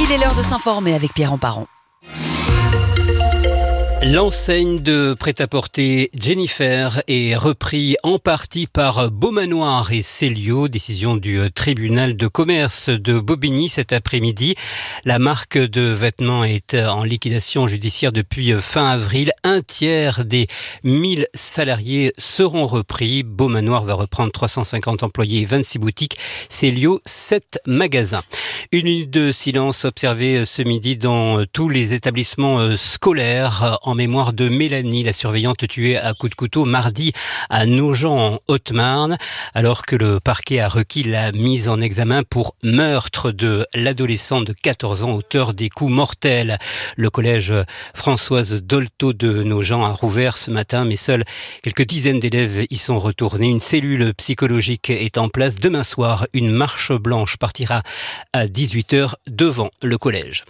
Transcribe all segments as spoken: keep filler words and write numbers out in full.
Il est l'heure de s'informer avec Pierre Emparon. L'enseigne de prêt-à-porter Jennifer est reprise en partie par Beaumanoir et Célio, décision du tribunal de commerce de Bobigny cet après-midi. La marque de vêtements est en liquidation judiciaire depuis fin avril. Un tiers des mille salariés seront repris. Beaumanoir va reprendre trois cent cinquante employés et vingt-six boutiques. Célio, sept magasins. Une minute de silence observée ce midi dans tous les établissements scolaires en mémoire de Mélanie, la surveillante tuée à coups de couteau mardi à Nogent en Haute-Marne, alors que le parquet a requis la mise en examen pour meurtre de l'adolescente de quatorze ans, auteur des coups mortels. Le collège Françoise Dolto de Nogent a rouvert ce matin, mais seules quelques dizaines d'élèves y sont retournés. Une cellule psychologique est en place. Demain soir, une marche blanche partira à dix-huit heures devant le collège.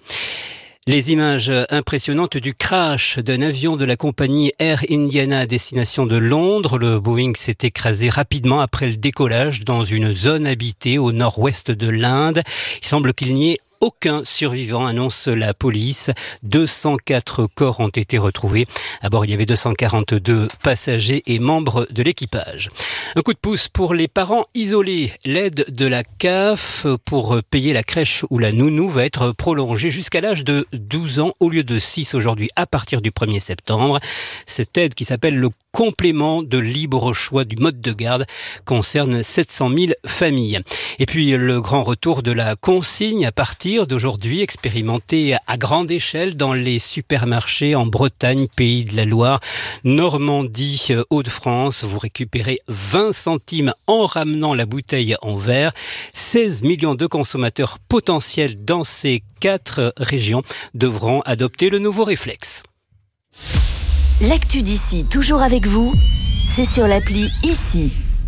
Les images impressionnantes du crash d'un avion de la compagnie Air Indiana à destination de Londres. Le Boeing s'est écrasé rapidement après le décollage dans une zone habitée au nord-ouest de l'Inde. Il semble qu'il n'y ait aucun survivant, annonce la police. deux cent quatre corps ont été retrouvés. À bord, il y avait deux cent quarante-deux passagers et membres de l'équipage. Un coup de pouce pour les parents isolés. L'aide de la C A F pour payer la crèche ou la nounou va être prolongée jusqu'à l'âge de douze ans au lieu de six aujourd'hui à partir du premier septembre. Cette aide, qui s'appelle le complément de libre choix du mode de garde, concerne sept cent mille familles. Et puis le grand retour de la consigne à partir d'aujourd'hui, expérimenté à grande échelle dans les supermarchés en Bretagne, Pays de la Loire, Normandie, Hauts-de-France. Vous récupérez vingt centimes en ramenant la bouteille en verre. seize millions de consommateurs potentiels dans ces quatre régions devront adopter le nouveau réflexe. L'actu d'ici, toujours avec vous, c'est sur l'appli Ici.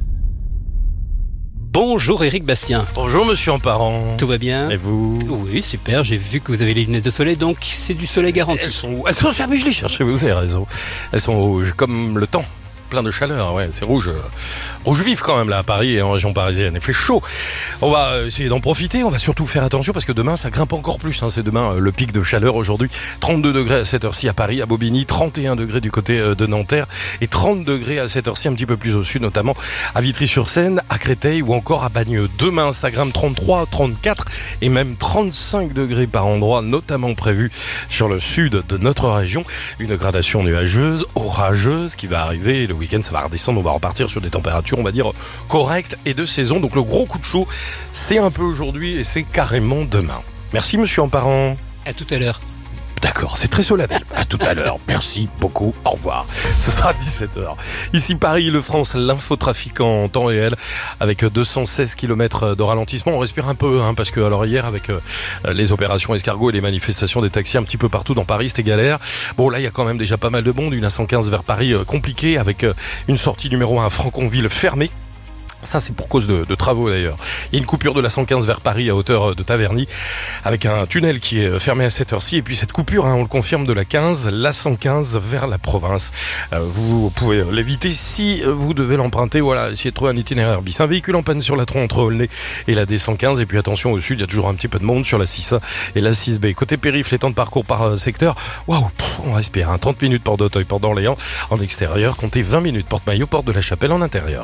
Bonjour Éric Bastien. Bonjour Monsieur Emparon. Tout va bien? Et vous? Oui, super. J'ai vu que vous avez les lunettes de soleil, donc c'est du soleil garanti. Elles sont où? Elles sont sur, mais je les cherchais, vous avez raison. Elles sont rouges, comme le temps. Plein de chaleur, ouais, c'est rouge, euh, rouge vif quand même là à Paris et en région parisienne. Il fait chaud. On va essayer d'en profiter. On va surtout faire attention parce que demain ça grimpe encore plus. Hein. C'est demain euh, le pic de chaleur aujourd'hui. trente-deux degrés à cette heure-ci à Paris, à Bobigny, trente et un degrés du côté euh, de Nanterre et trente degrés à cette heure-ci un petit peu plus au sud, notamment à Vitry-sur-Seine, à Créteil ou encore à Bagneux. Demain ça grimpe trente-trois, trente-quatre et même trente-cinq degrés par endroit, notamment prévu sur le sud de notre région. Une gradation nuageuse, orageuse qui va arriver. Le week-end, ça va redescendre, on va repartir sur des températures, on va dire, correctes et de saison. Donc le gros coup de chaud, c'est un peu aujourd'hui et c'est carrément demain. Merci Monsieur Emparon. À tout à l'heure. D'accord, c'est très solennel. À tout à l'heure. Merci beaucoup. Au revoir. Ce sera dix-sept heures. Ici Paris, le France, l'infotrafiquant en temps réel avec deux cent seize kilomètres de ralentissement. On respire un peu, hein, parce que alors hier avec euh, les opérations escargots et les manifestations des taxis un petit peu partout dans Paris, c'était galère. Bon là, il y a quand même déjà pas mal de monde. Une A cent quinze vers Paris euh, compliquée avec euh, une sortie numéro un Franconville fermée. Ça, c'est pour cause de, de travaux d'ailleurs. Il y a une coupure de la cent quinze vers Paris à hauteur de Taverny avec un tunnel qui est fermé à cette heure-ci. Et puis cette coupure, hein, on le confirme, de la quinze, la cent quinze vers la province. Euh, vous pouvez l'éviter si vous devez l'emprunter. Voilà, essayez de trouver un itinéraire bis. Un véhicule en panne sur la tronc entre Aulnay et la D cent quinze. Et puis attention au sud, il y a toujours un petit peu de monde sur la six A et la six B. Côté périph', les temps de parcours par secteur, waouh, on respire. Hein, trente minutes Porte d'Auteuil, Porte d'Orléans en extérieur. Comptez vingt minutes Porte-Maillot, Porte de la Chapelle en intérieur.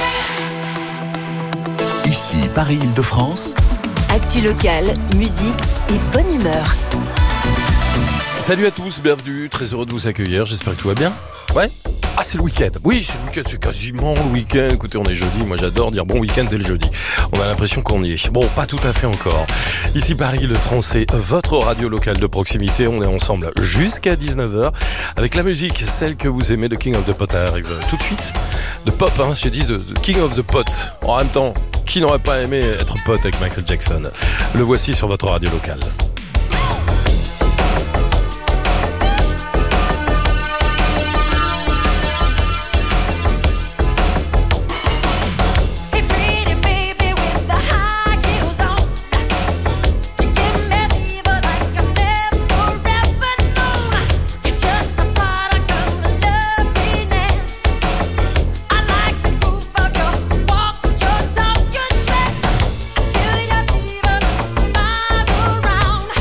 Ici, Paris-Île-de-France. Actu locale, musique et bonne humeur. Salut à tous, bienvenue, très heureux de vous accueillir, j'espère que tout va bien. Ouais. Ah, c'est le week-end. Oui, c'est le week-end, c'est quasiment le week-end. Écoutez, on est jeudi, moi j'adore dire bon week-end dès le jeudi. On a l'impression qu'on y est. Bon, pas tout à fait encore. Ici Paris, le français, votre radio locale de proximité. On est ensemble jusqu'à dix-neuf heures avec la musique, celle que vous aimez de King of the Pot. Elle arrive tout de suite. De pop, hein, j'ai dit de, de King of the Pot. En même temps, qui n'aurait pas aimé être pote avec Michael Jackson? Le voici sur votre radio locale. Around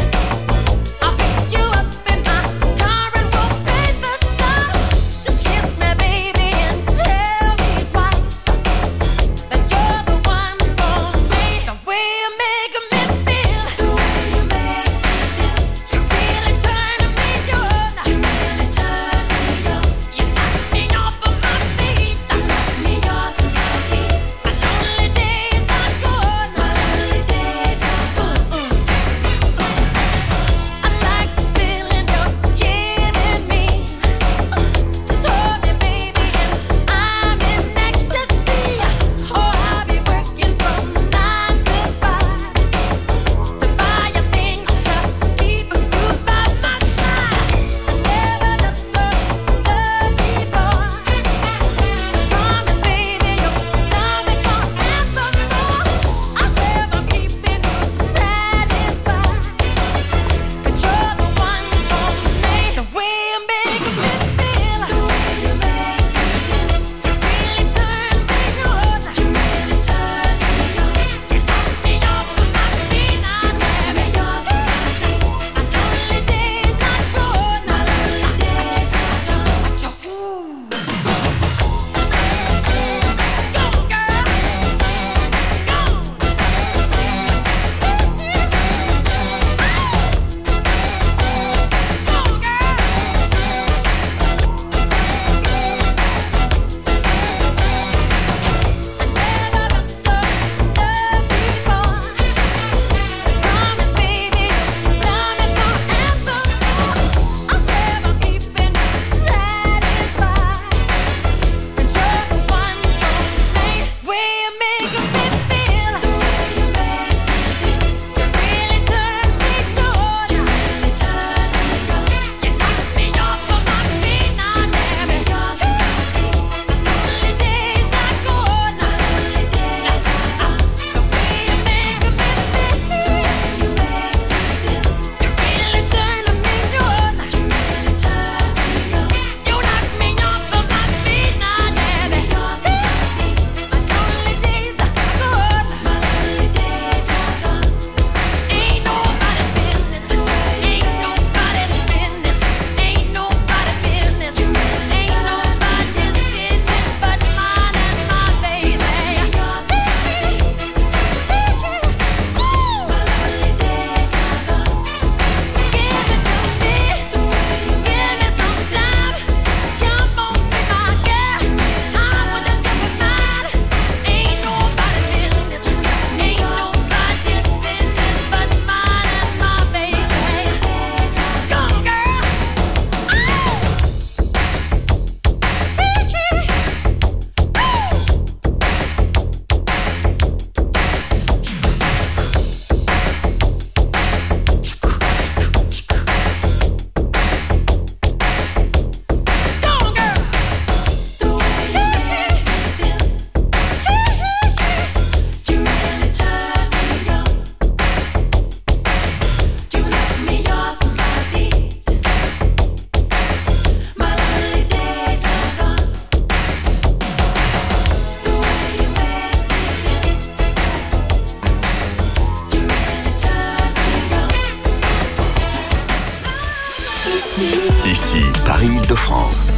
Ici, Paris-Île-de-France.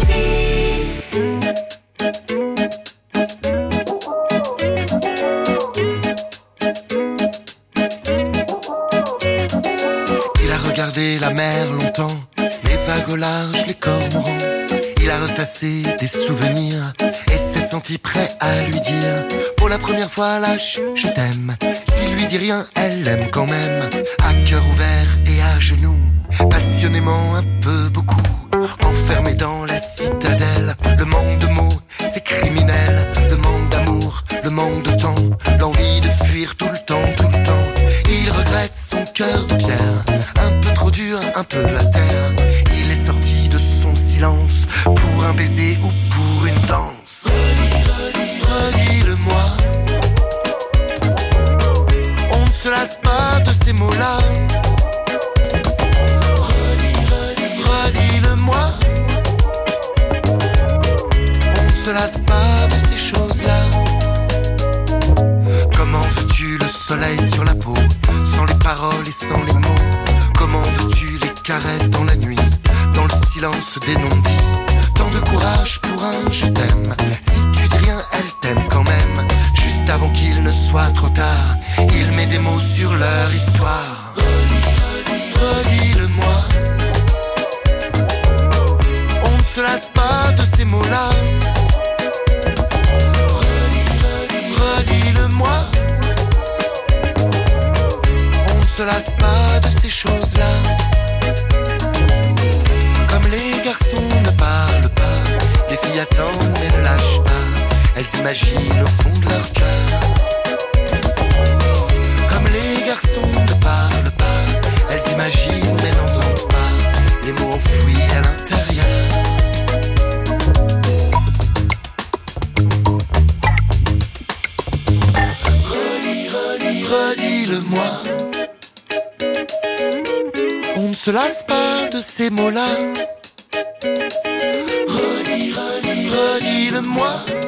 Il a regardé la mer longtemps, les vagues au large, les cormorans. Il a ressassé des souvenirs et s'est senti prêt à lui dire pour la première fois lâche, je t'aime. S'il lui dit rien, elle l'aime quand même. À cœur ouvert et à genoux, passionnément un peu beaucoup. Enfermé dans la citadelle, le manque de mots, c'est criminel. Le manque d'amour, le manque de temps, l'envie de fuir tout le temps, tout le temps. Il regrette son cœur de pierre, un peu trop dur, un peu à terre. Il est sorti de son silence pour un baiser ou pour une danse. Redis, redis, redis-le-moi. On ne se lasse pas de ces mots-là. Redis, redis, redis-le-moi. On ne se lasse pas de ces choses-là. Comment veux-tu le soleil sur la peau, sans les paroles et sans les mots? Comment veux-tu les caresses dans la nuit, dans le silence des non-dits? Tant de courage pour un je t'aime. Si tu dis rien, elle t'aime quand même. Juste avant qu'il ne soit trop tard, il met des mots sur leur histoire. Redis, redis, redis-le-moi. On ne se lasse pas de ces mots-là. Redis, redis, redis-le-moi. On ne se lasse pas de ces choses-là. Comme les garçons ne parlent pas, les filles attendent mais ne lâchent pas. Elles imaginent au fond de leur cœur. Comme les garçons ne parlent pas, elles imaginent mais n'entendent pas les mots enfouis à l'intérieur. Redis, redis, redis-le-moi. On ne se lasse pas de ces mots-là. Redis, redis, redis-le-moi.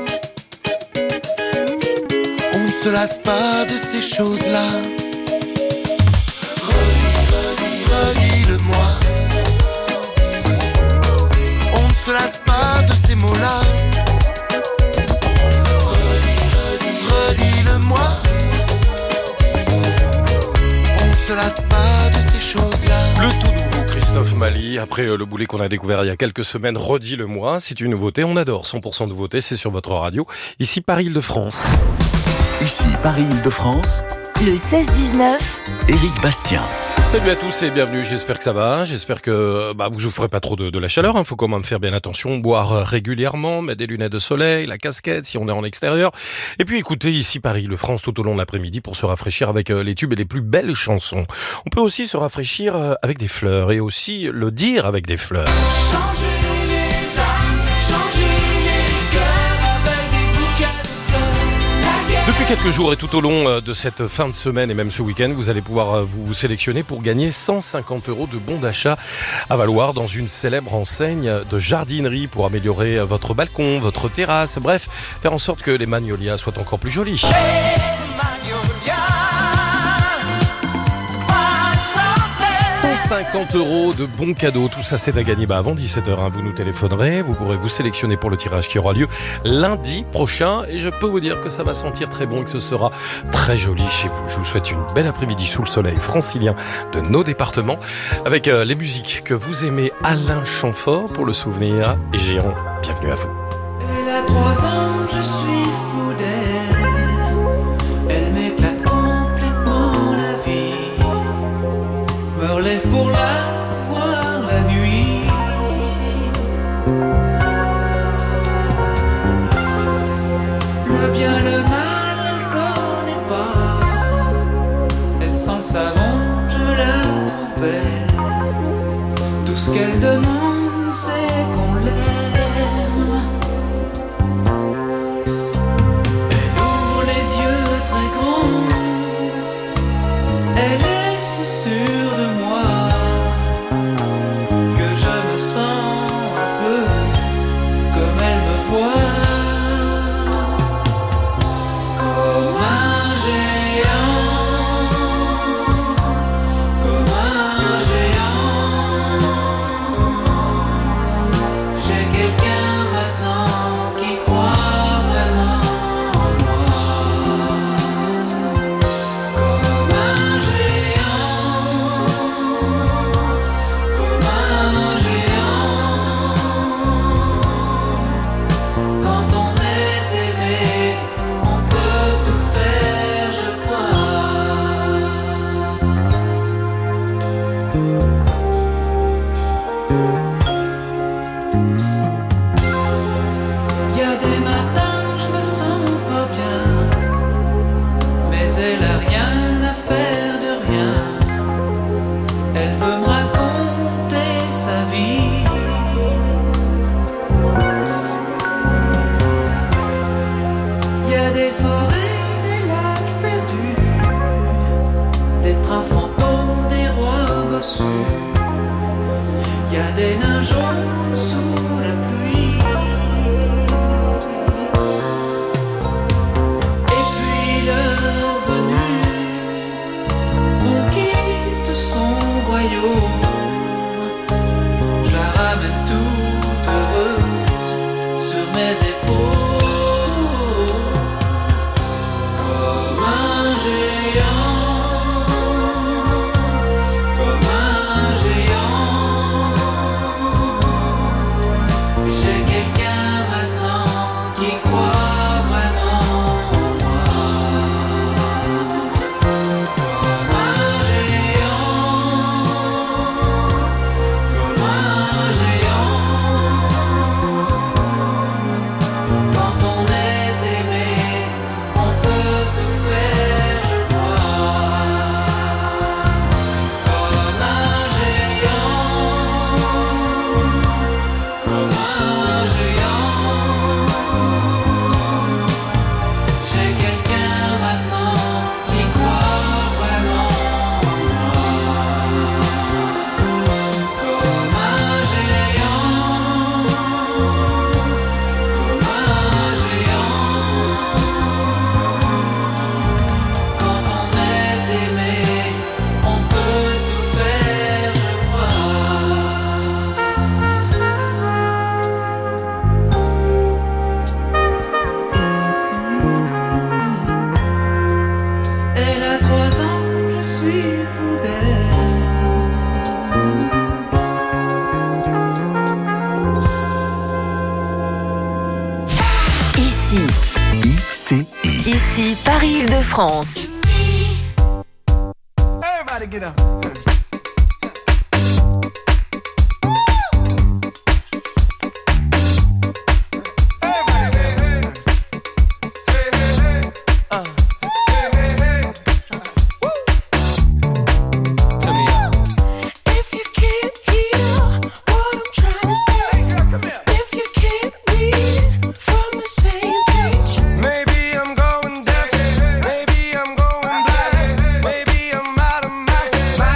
On ne se lasse pas de ces choses-là. Redis, redis, redis-le-moi. On ne se lasse pas de ces mots-là. Redis, redis, redis-le-moi. On ne se lasse pas de ces choses-là. Le tout nouveau Christophe Mali, après euh, le boulet qu'on a découvert il y a quelques semaines, redis-le-moi, c'est une nouveauté, on adore, cent pour cent nouveauté, c'est sur votre radio, ici Paris-Île-de-France. Ici, Paris-Île-de-France. Le seize dix-neuf. Éric Bastien. Salut à tous et bienvenue, j'espère que ça va, j'espère que bah, vous ne ferez pas trop de, de la chaleur, il hein. faut quand même faire bien attention, boire régulièrement, mettre des lunettes de soleil, la casquette si on est en extérieur, et puis écoutez ici Paris-Île-de-France tout au long de l'après-midi pour se rafraîchir avec euh, les tubes et les plus belles chansons. On peut aussi se rafraîchir euh, avec des fleurs et aussi le dire avec des fleurs. Changer les âmes, changer les cœurs avec des bouquets de fleurs. Depuis quelques jours et tout au long de cette fin de semaine et même ce week-end, vous allez pouvoir vous sélectionner pour gagner cent cinquante euros de bons d'achat à valoir dans une célèbre enseigne de jardinerie pour améliorer votre balcon, votre terrasse, bref, faire en sorte que les magnolias soient encore plus jolies. cent cinquante euros de bons cadeaux, tout ça c'est à gagner bah avant dix-sept heures, hein, vous nous téléphonerez, vous pourrez vous sélectionner pour le tirage qui aura lieu lundi prochain et je peux vous dire que ça va sentir très bon et que ce sera très joli chez vous. Je vous souhaite une belle après-midi sous le soleil francilien de nos départements avec euh, les musiques que vous aimez. Alain Chamfort pour le souvenir et Géant, bienvenue à vous. Elle a trois ans, je suis fou d'elle. Elle m'éclate complètement la vie. Je me relève pour la voir la nuit. Le bien, le mal, elle connaît pas. Elle sent le savon, je la trouve belle. Tout ce qu'elle demande, c'est qu'on l'aime. Elle ouvre les yeux très grands. Elle est si sûre de moi que je me sens un peu comme elle me voit. Comme un géant, comme un géant. dessus. Y a des nains jaunes sous la pluie. Et puis l'heure venue, on quitte son royaume. Je la ramène toute heureuse sur mes épaules. Comme un géant, comme un géant. J'ai quelqu'un maintenant qui croit vraiment en moi. Comme un géant, comme un géant. Quand on est aimé, on peut tout faire, je crois. Comme un géant, comme un géant. J'ai quelqu'un maintenant qui croit vraiment en moi. Comme un géant, comme un géant. Quand on est aimé, on peut tout faire, je crois. Elle a trois ans, je suis fou d'elle. Ici, I C I. ici Paris-Île-de-France. Everybody get up. If you can't hear what I'm trying to say, if you can't read from the same page, Maybe I'm going deaf, maybe I'm going blind, maybe I'm out of my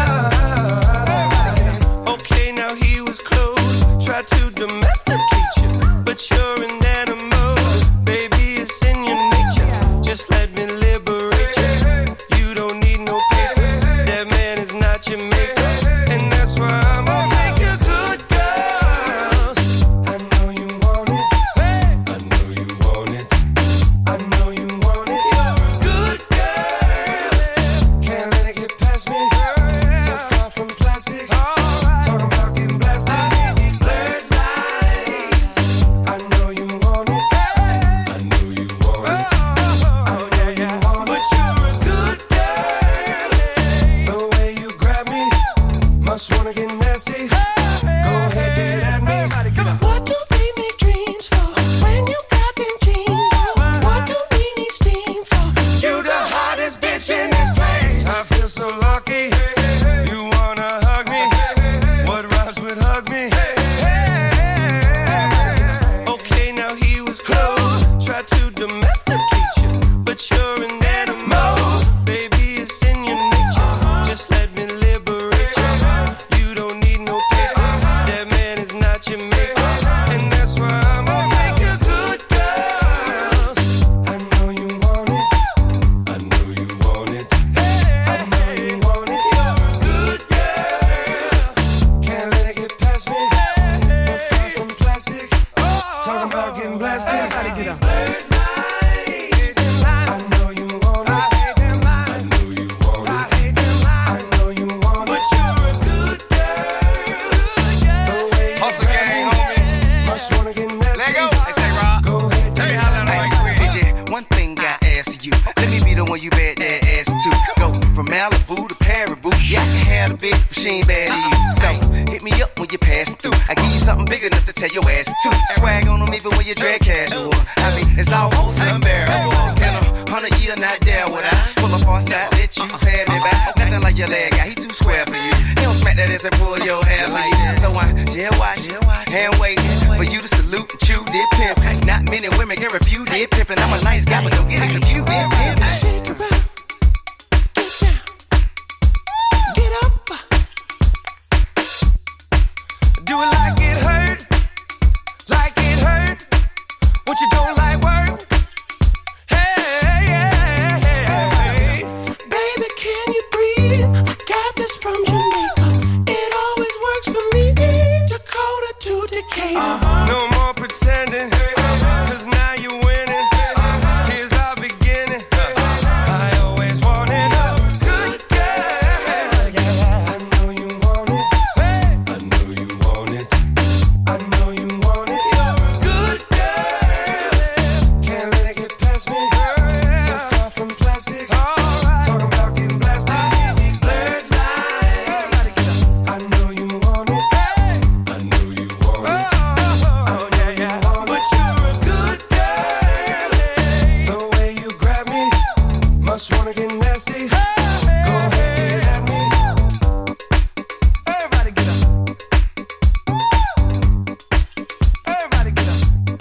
mind. Okay, now he was close, tried to domesticate you, but you're an animal, baby, it's in your nature. Just let me liberate you. You don't need no papers, that man is not your maker, and that's why I'm gonna take your good girls. I know you want it, I know you want it. I know you want it. You're a good girl. Can't let it get past me. You're far from plastic. Talking about getting blasted. These blurred lines. I know you want it. I know you want it. I know you want it. But you're a good girl. The way you grab me, must wanna get nasty. Go ahead, get at me. what do we make dreams for when you got them jeans on? What do we need steam for? You the hottest bitch in this place. I feel so lucky. You wanna hug me? What rhymes with hug me? Okay, now he was close. Tried to domesticate you, but you're an animal. Baby, it's in your nature. Just let me liberate you. You don't need no papers. That man is not your maker, and that's why I'm gonna take your good girls. I know you want it. I know you want it. I know you want it. You're a good girl. Can't let it get past me. You're far from plastic. Talking about getting blasted. These blurred lines. I know you want it. I know you want it. I know you want it. But you're a good girl. The way you Hustle grab gang, me, homie. must wanna get nasty. Let go. Hey, say, Rob. Go ahead, Tell me get how at that me. like quick. Hey, Jen, one thing I ask you. Let me be the one you bet that ass to. Go from Malibu to Paribu. Yeah, I can have a bitch, but she ain't bad to you. So hit me up when you pass through. I give you something big enough to tell your ass to. Swag on them even when you drag casual. I mean, it's almost unbearable. In a hundred year, not there would I pull up on side, let you pay me back. Nothing like your leg guy, he too square for you. He don't smack that ass and pull your hair like that. So I jail watch, hand waiting for you to salute and chew did pimp. Not many women can refuse did pimpin'. I'm a nice guy, but don't get it confused. Did pimp. Shake it up, get down, get up, What you don't like work? Hey, hey, hey, hey, hey. Baby, can you breathe? I got this from Jamaica. It always works for me. Dakota to Decatur. Uh-huh. No more pretending, cause now you're winning. Here's our beginning. I always wanted a good girl. I know you want it. I know you want it. I know you want it. Good girl. Can't let it get past me. We're far from plastic. Talking about getting blasted. Blurred lines. I know you want it. I know you want it. Oh yeah, yeah. But you're a good girl. The way you grab me, must wanna get nasty. Go ahead, get at me. Everybody get up. Everybody get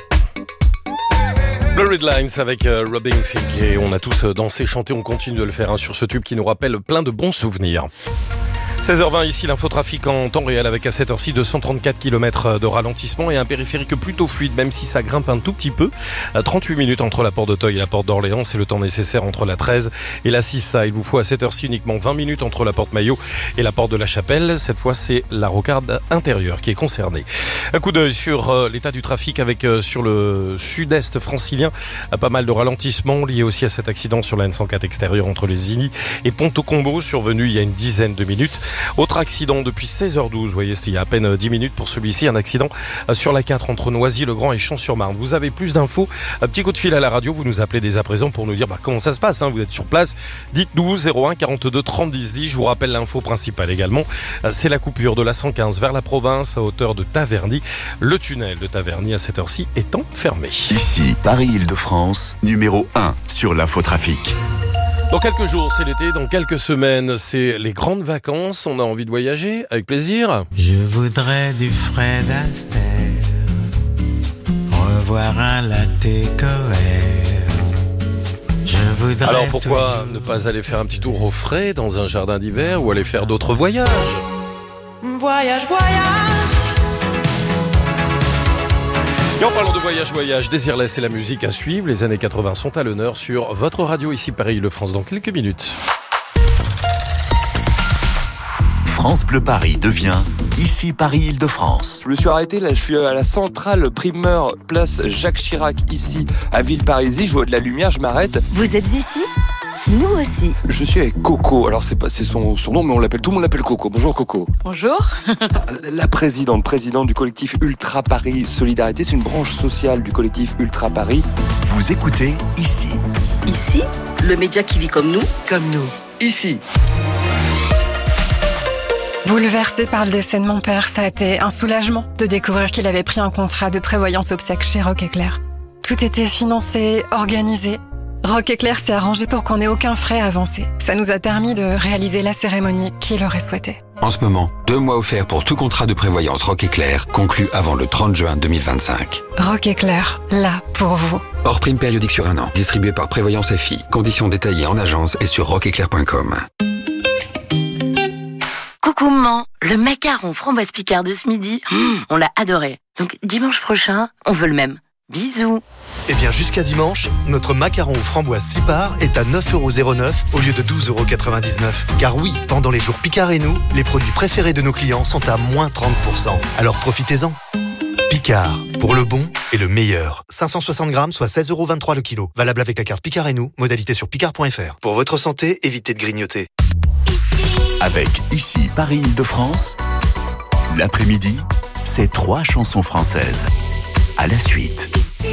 up. Blurred Lines avec euh, Robin Thicke et on a tous euh, dansé, chanté, on continue de le faire hein, sur ce tube qui nous rappelle plein de bons souvenirs. seize heures vingt ici, l'infotrafic en temps réel avec à cette heure-ci deux cent trente-quatre kilomètres de ralentissement et un périphérique plutôt fluide même si ça grimpe un tout petit peu. trente-huit minutes entre la porte d'Auteuil et la porte d'Orléans, c'est le temps nécessaire entre la treize et la six A. Il vous faut à cette heure-ci uniquement vingt minutes entre la porte Maillot et la porte de la Chapelle. Cette fois, c'est la rocarde intérieure qui est concernée. Un coup d'œil sur euh, l'état du trafic avec euh, sur le sud-est francilien, euh, pas mal de ralentissements liés aussi à cet accident sur la N cent quatre extérieure entre les Igny et Ponto-Combo survenu il y a une dizaine de minutes. Autre accident depuis seize heures douze, vous voyez, c'était il y a à peine dix minutes pour celui-ci, un accident sur la quatre entre Noisy-le-Grand et Champs-sur-Marne. Vous avez plus d'infos, un petit coup de fil à la radio, vous nous appelez dès à présent pour nous dire bah, comment ça se passe, hein, vous êtes sur place, dites-nous zéro un quarante-deux trente dix dix, je vous rappelle l'info principale également, c'est la coupure de la cent quinze vers la province à hauteur de Taverny, le tunnel de Taverny à cette heure-ci étant fermé. Ici, Paris-Île-de-France, numéro un sur l'infotrafic. Dans quelques jours, c'est l'été. Dans quelques semaines, c'est les grandes vacances. On a envie de voyager avec plaisir. Je voudrais du Fred Astaire, revoir un latte Coère. Je voudrais. Alors pourquoi toujours... ne pas aller faire un petit tour au frais dans un jardin d'hiver ou aller faire d'autres voyages ? Voyage, voyage. Et en parlant de voyage, voyage, Désirless et la musique à suivre, les années quatre-vingts sont à l'honneur sur votre radio ici Paris-Île-de-France dans quelques minutes. France Bleu Paris devient ici Paris-Île-de-France. Je me suis arrêté, là je suis à la centrale primeur, place Jacques Chirac, ici à Villeparisis, je vois de la lumière, je m'arrête. Vous êtes ici ? Nous aussi. Je suis avec Coco, alors c'est pas c'est son, son nom mais on l'appelle, tout le monde l'appelle Coco. Bonjour Coco. Bonjour. La présidente, présidente du collectif Ultra Paris Solidarité, c'est une branche sociale du collectif Ultra Paris. Vous écoutez ici. Ici, le média qui vit comme nous. Comme nous. Ici. Bouleversé par le décès de mon père, ça a été un soulagement de découvrir qu'il avait pris un contrat de prévoyance obsèques chez Rock Éclair. Tout était financé, organisé. Rock Éclair s'est arrangé pour qu'on n'ait aucun frais avancé. Ça nous a permis de réaliser la cérémonie qu'il aurait souhaité. En ce moment, deux mois offerts pour tout contrat de prévoyance Rock Éclair conclu avant le trente juin deux mille vingt-cinq. Rock Éclair, là pour vous. Hors prime périodique sur un an, distribué par Prévoyance F I. Conditions détaillées en agence et sur rock éclair point com. Coucou maman, le macaron framboise Picard de ce midi, mmh, on l'a adoré. Donc dimanche prochain, on veut le même. Bisous. Eh bien, jusqu'à dimanche, notre macaron aux framboises six parts est à neuf euros zéro neuf au lieu de douze euros quatre-vingt-dix-neuf. Car oui, pendant les jours Picard et nous, les produits préférés de nos clients sont à moins trente pour cent. Alors profitez-en. Picard, pour le bon et le meilleur. cinq cent soixante grammes, soit seize euros vingt-trois le kilo. Valable avec la carte Picard et nous, modalité sur picard point f r. Pour votre santé, évitez de grignoter. Avec ici Paris-Île-de-France, l'après-midi, c'est trois chansons françaises. À la suite.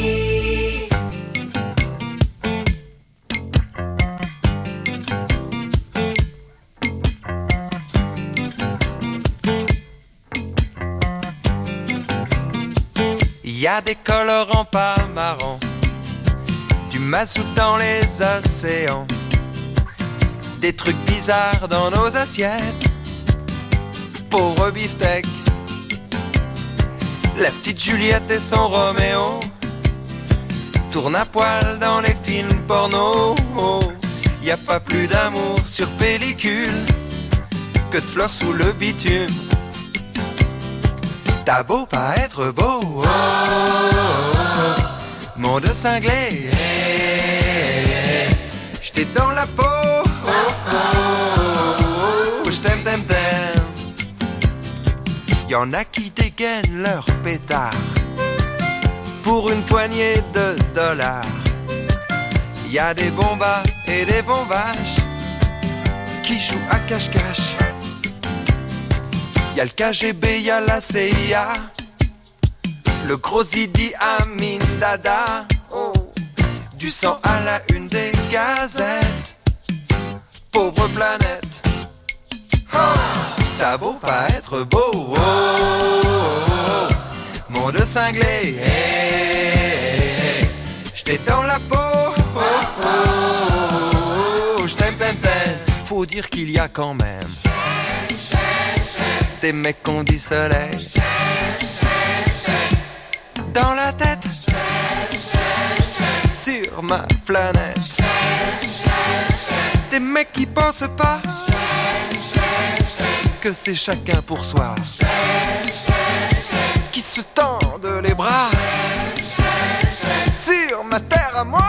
Il y a des colorants pas marrants, du mazout dans les océans, des trucs bizarres dans nos assiettes, pauvre beefsteak. La petite Juliette et son Roméo tournent à poil dans les films porno. Y a pas plus d'amour sur pellicule que de fleurs sous le bitume. T'as beau pas être beau, oh, oh, oh, Monde cinglé, hey, hey, hey. J'étais dans la peau, oh, oh, oh, j't'aime, t'aime, t'aime. Y'en a qui dégainent leur pétard pour une poignée de dollars. Y'a des bombas et des bombages qui jouent à cache-cache. Y'a le K G B, y'a la C I A, le gros Idi Amin Dada. Oh, du sang à la une des gazettes. Pauvre planète, oh, t'as beau pas être beau, oh, oh, oh. Monde cinglé, hey, hey, hey. J'étais dans la peau, oh, oh, oh. J't'aime, t'aime, t'aime. Faut dire qu'il y a quand même des mecs qu'on dit soleil dans la tête sur ma planète. Des mecs qui pensent pas que c'est chacun pour soi, qui se tendent les bras sur ma terre à moi.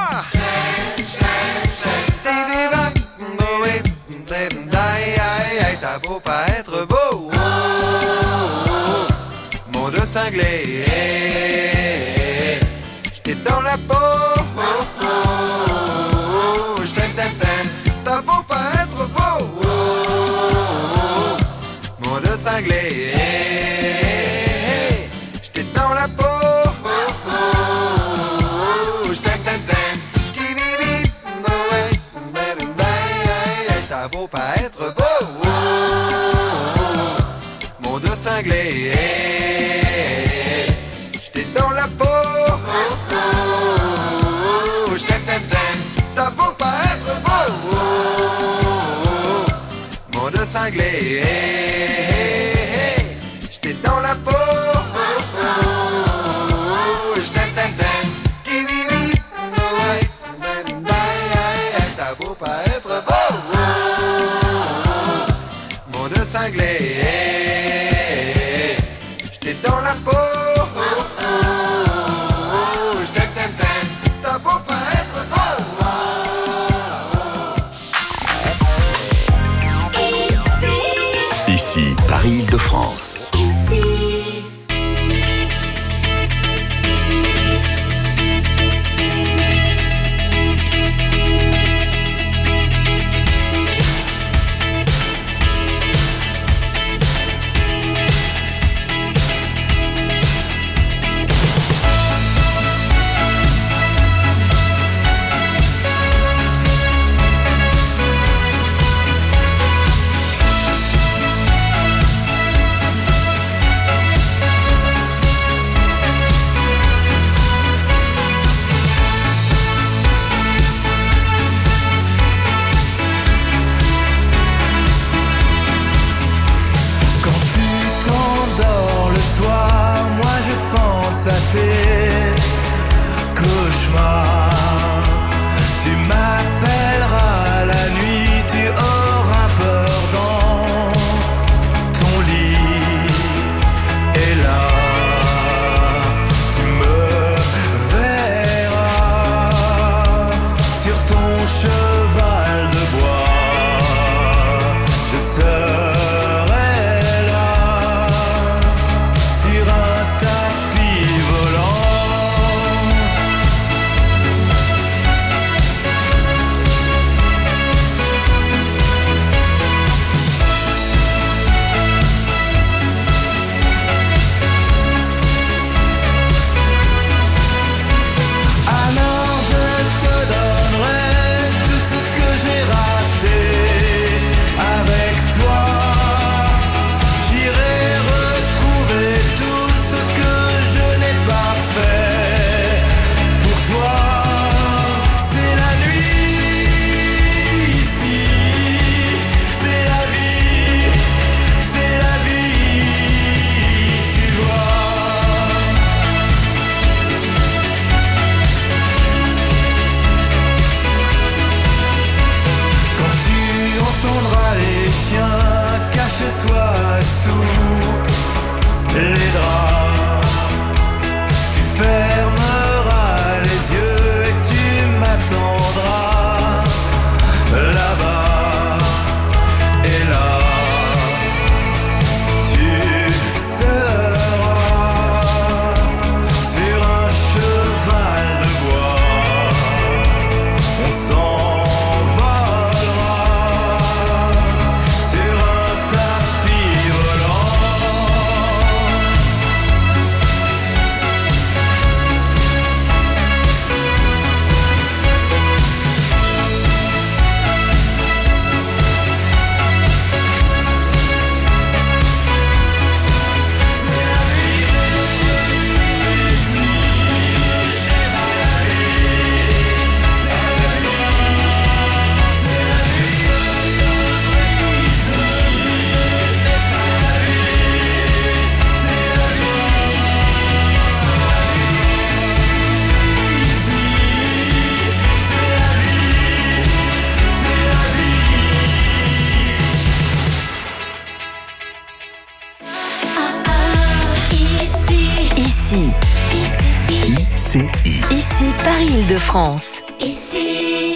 T'as beau pas être beau, oh, oh, oh. Monde cinglé, hey, hey. J'étais dans la peau, oh, oh, oh. J't'aime, t'aime, t'aime. T'as beau pas être beau, oh, oh, oh. Monde cinglé, hey, hey. J'étais dans la peau, oh, oh, oh. J't'aime, t'aime, t'aime. T'as beau pas être beau, cinglé, hey, hey. J'étais dans la peau, oh, oh, oh. J't'aime, t'aime, t'aime. T'as beau pas être beau, oh, oh, oh. Monde cinglé, hey, hey. J'étais dans la peau, oh, oh, oh. J't'aime, t'aime, t'aime. T'as beau pas être beau, oh, oh, oh. Monde cinglé, hey. Dans la peau, oh, oh, oh. J't'aime, t'aime, t'aime. T'as beau pas être beau, oh, oh. Ici, ici Paris-Île-de-France. Ici. À tes cauchemars, tu m'appelleras la nuit, tu auras peur dans ton lit, et là tu me verras sur ton cheval de bois. Je serai là sur un tapis volant. Alors je te donnerai tout ce que j'ai raté avec toi. J'irai retrouver tout ce que je n'ai pas fait pour toi. C'est la nuit ici, c'est la vie, c'est la vie, tu vois. Quand tu entendras les chiens, cache-toi sous les draps. Tu fermeras les Ici. Ici. I C I. Ici Paris-Île-de-France. Ici.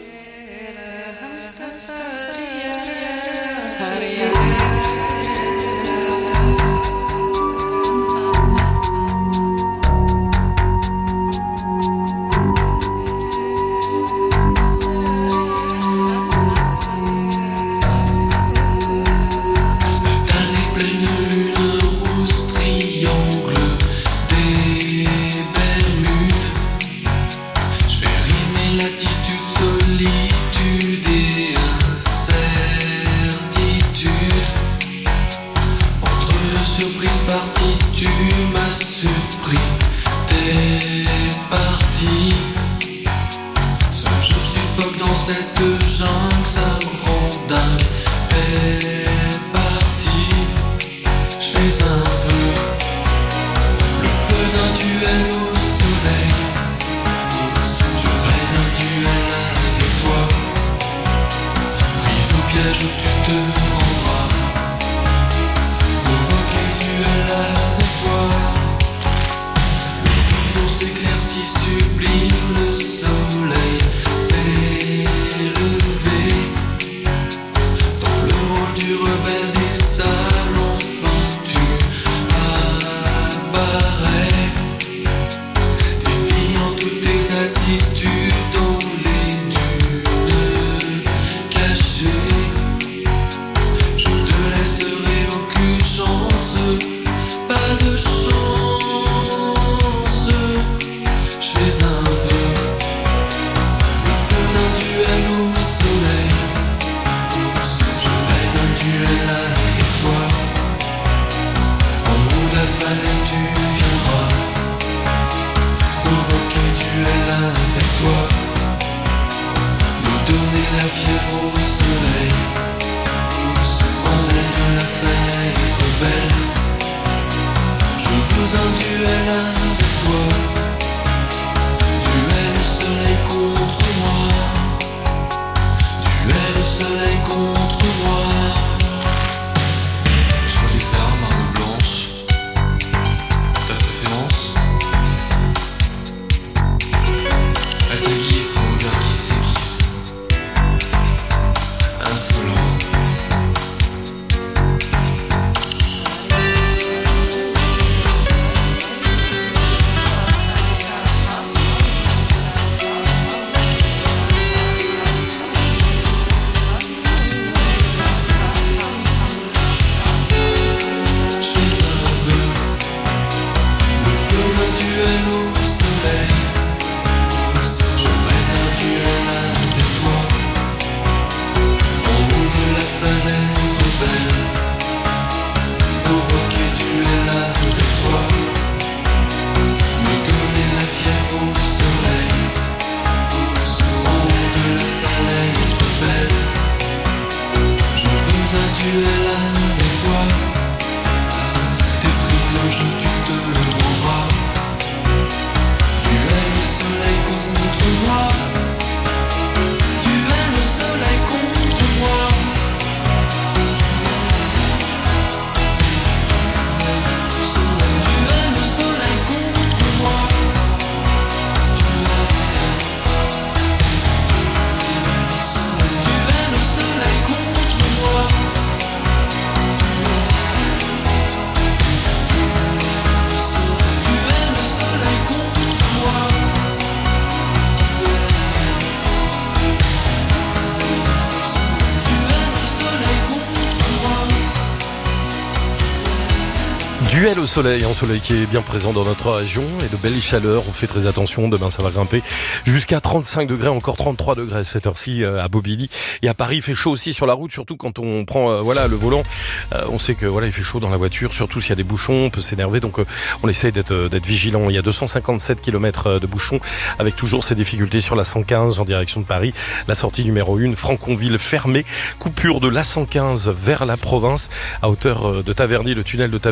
Duel au soleil, un soleil qui est bien présent dans notre région et de belles chaleurs. On fait très attention, demain ça va grimper jusqu'à trente-cinq degrés, encore trente-trois degrés cette heure-ci à Bobigny. Et à Paris, il fait chaud aussi sur la route, surtout quand on prend euh, voilà le volant. Euh, on sait que voilà il fait chaud dans la voiture, surtout s'il y a des bouchons, on peut s'énerver. Donc euh, on essaye d'être d'être vigilant. Il y a deux cent cinquante-sept kilomètres de bouchons avec toujours ces difficultés sur la cent quinze en direction de Paris. La sortie numéro un, Franconville fermée. Coupure de la cent quinze vers la province à hauteur de Taverny, le tunnel de Taverny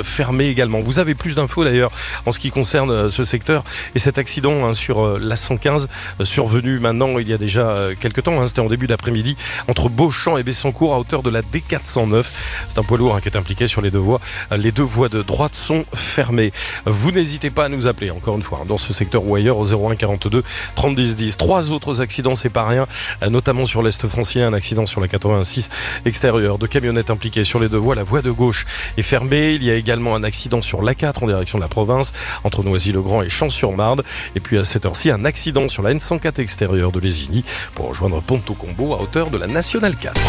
fermé également. Vous avez plus d'infos d'ailleurs en ce qui concerne euh, ce secteur et cet accident hein, sur euh, l'A cent quinze euh, survenu maintenant il y a déjà euh, quelques temps. Hein, c'était en début d'après-midi entre Beauchamp et Bessancourt à hauteur de la D quatre cent neuf. C'est un poids lourd hein, qui est impliqué sur les deux voies. Euh, les deux voies de droite sont fermées. Vous n'hésitez pas à nous appeler encore une fois hein, dans ce secteur ou ailleurs au zéro un quarante-deux trente dix dix. Trois autres accidents, c'est pas rien, euh, notamment sur l'Est francilien, un accident sur la quatre-vingt-six extérieure. Deux camionnettes impliquées sur les deux voies. La voie de gauche est fermée. Il y a également un accident sur l'A quatre en direction de la province entre Noisy-le-Grand et Champs-sur-Marne. Et puis à cette heure-ci, un accident sur la N cent quatre extérieure de Lésigny pour rejoindre Ponto-Combo à hauteur de la Nationale quatre.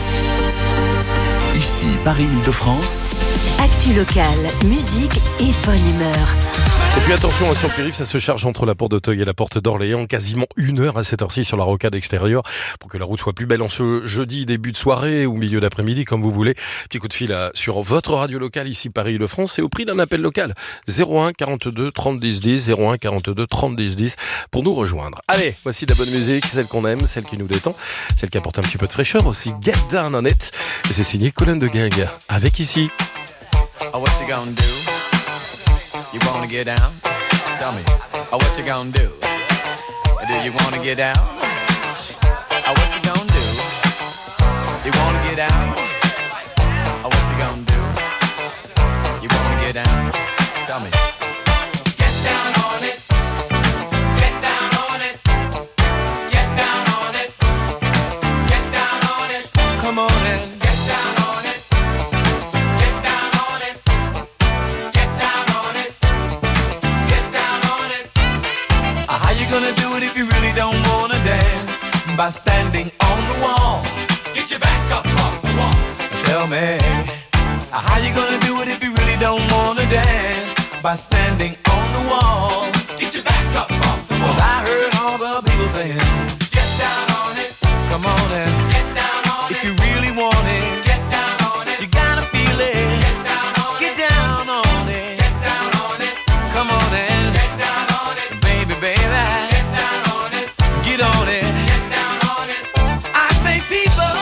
Ici Paris-Île-de-France. Actu locale, musique et bonne humeur. Et puis attention, sur le périph', ça se charge entre la porte d'Auteuil et la porte d'Orléans, quasiment une heure à cette heure-ci sur la rocade extérieure, pour que la route soit plus belle en ce jeudi, début de soirée ou milieu d'après-midi, comme vous voulez. Petit coup de fil à, sur votre radio locale, ici Paris-Île-de-France, et au prix d'un appel local. zéro un quarante-deux trente dix dix, zéro un quarante-deux trente dix dix, pour nous rejoindre. Allez, voici de la bonne musique, celle qu'on aime, celle qui nous détend, celle qui apporte un petit peu de fraîcheur aussi, Get Down on It. Et c'est signé Colin de Gang, avec ici. Oh, what you gonna do? You wanna get down? Tell me. Oh, what you gonna do? Do you wanna get down? Oh, what you gonna do? You wanna get down? Oh, what you gonna do? You wanna get down? Tell me. Get down on it. Get down on it. Get down on it. Get down on it. Come on in. Get down on it. Get down on it. Get down on it. Get down on it. How you gonna do it if you really don't wanna dance? By standing on the wall. Get your back up off the wall. Tell me. How you gonna do it if you really don't wanna dance? By standing on the wall. Get your back up off the wall. 'Cause I heard all the people saying, get down on it. Come on and get down on it. If you really want it, get down on it. You gotta feel it. Get down on it. Get down on it. Get down on it. Come on and get down on it. Baby, baby. Get down on it. Get on it. Get down on it. I say people.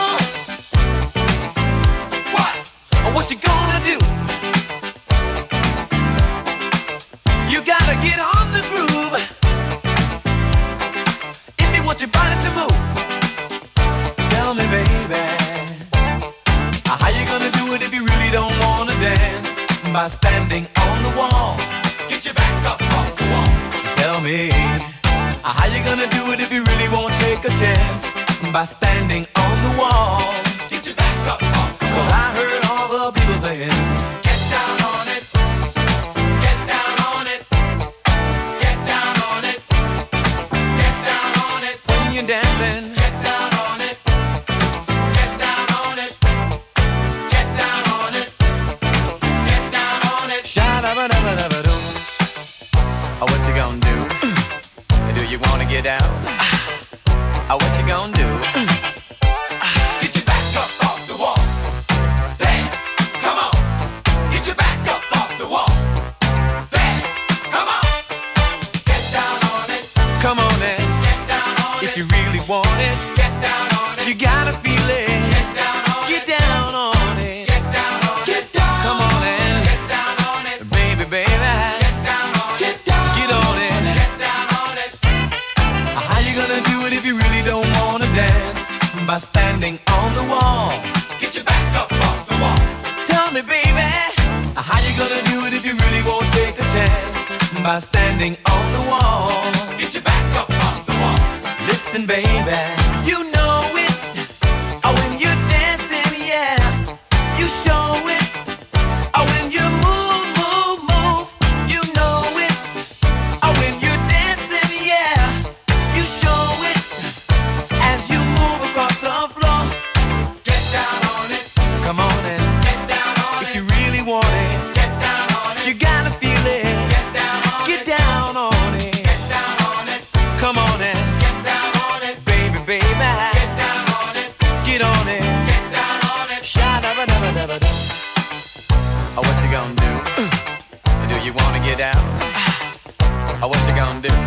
What? What you gonna do? You gotta get on the groove if you want your body to move. Tell me, baby, how you gonna do it if you really don't wanna dance? By standing on the wall. Get your back up off the wall. Tell me, how you gonna do it if you really won't take a chance? By standing on the wall. Get your back up off the wall. 'Cause I heard all the people saying, get down on it. Get down on it. Get down on it. Get down on it. When you're dancing, get down on it. Get down on it. Get down on it. Get down on it. Sha-da-ba-da-ba-da-ba-doo. Oh, what you gonna do? Do you wanna get down? Oh, what you gonna do? Get your back up off the wall. Dance, come on. Get your back up off the wall. Dance, come on. Get down on it. Come on in. Get down on it. If you really want it, get down on it. You gotta feel it. Get down on it. Get down on it. Get down on it. Get down. Come on in. Get down on it. Baby, baby. Get down on it. Get down. Get on it. Get down on it. How you gonna do it if you really don't wanna dance? By standing on the wall. Get your back up off the wall. Tell me, baby, how you gonna do it if you really won't take a chance? By standing on the wall. Get your back up off the wall. Listen, baby, you know it. Oh, when you're dancing, yeah, you show it. Oh, when you move, move, move, you know it. Oh, when you're dancing, yeah, you show it. As you move across the floor, get down on it. Come on and get down on it. If you really want it, get down on it. You gotta feel it. Get down on it. Get down on it. Get down on it. Come on and get down on it. Baby, baby. Get down on it. Get on it. Get down on it. Sha-da-ba-da-ba-da-ba-da. Oh, what you gonna do? Do you wanna get down? Oh, what you gonna do?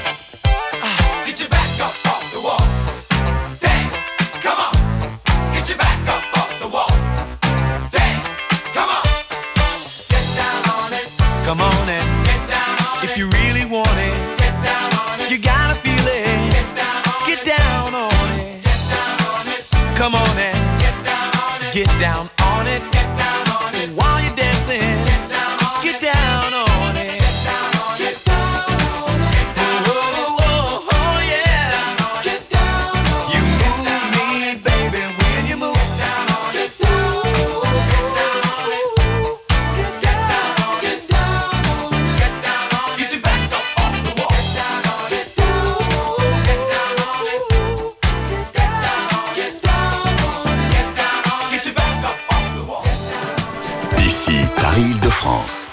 Get your back up off the wall. Dance, come on. Get your back up off the wall. Dance, come on. Get down. get down on it. Get down on it. While you're dancing, get down on get it. Down on it. Get down on it. Get down on it. Oh, oh, oh, yeah. Get down on it. You move me, baby, when you move. Get down on it. Get down on it. Get down on it. Get down on it. Get down on it. Get your back up off the wall. Get down on it. Get down on it. Get down on it. Get down on it. Get down on it. Get down on it. Get your back up off the wall. Ici, Paris-Île-de-France.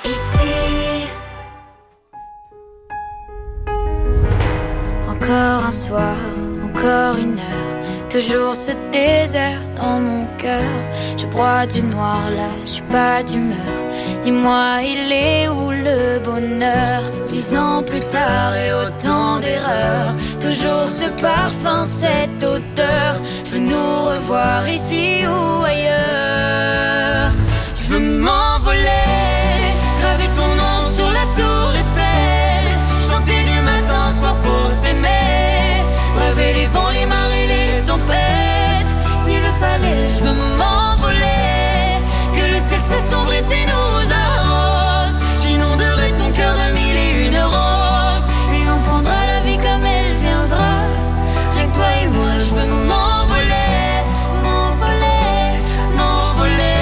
Encore un soir, encore une heure, toujours ce désert dans mon cœur. Je broie du noir là, je suis pas d'humeur. Dis-moi, il est où le bonheur? Dix ans plus tard et autant d'erreurs, toujours ce parfum, cette odeur. Je veux nous revoir ici ou ailleurs. Je veux m'envoler, graver ton nom sur la tour Eiffel, chanter du matin au soir pour t'aimer, braver les vents, les marées, les tempêtes. S'il le fallait, je veux m'envoler, que le ciel s'assombrisse et nous arrose. J'inonderai ton cœur de mille et une roses, et on prendra la vie comme elle viendra. Rien que toi et moi, je veux m'envoler, m'envoler, m'envoler.